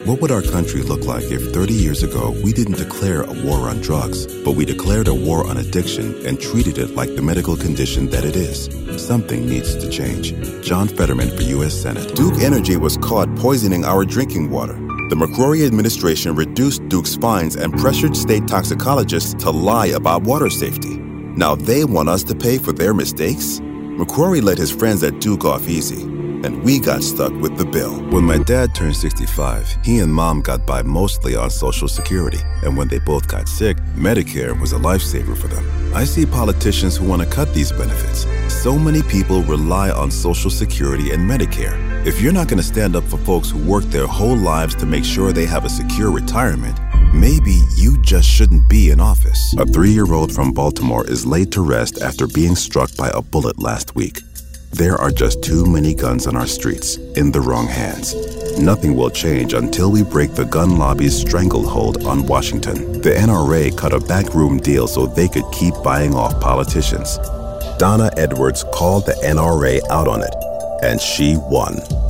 What would our country look like if 30 years ago we didn't declare a war on drugs, but we declared a war on addiction and treated it like the medical condition that it is? Something needs to change. John Fetterman for U.S. Senate. Duke Energy was caught poisoning our drinking water. The McCrory administration reduced Duke's fines and pressured state toxicologists to lie about water safety. Now they want us to pay for their mistakes? McCrory let his friends at Duke off easy, and we got stuck with the bill. When my dad turned 65, he and Mom got by mostly on Social Security, and when they both got sick, Medicare was a lifesaver for them. I see politicians who want to cut these benefits. So many people rely on Social Security and Medicare. If you're not going to stand up for folks who work their whole lives to make sure they have a secure retirement, maybe you just shouldn't be in office. A 3-year-old from Baltimore is laid to rest after being struck by a bullet last week. There are just too many guns on our streets, in the wrong hands. Nothing will change until we break the gun lobby's stranglehold on Washington. The NRA cut a backroom deal so they could keep buying off politicians. Donna Edwards called the NRA out on it, and she won.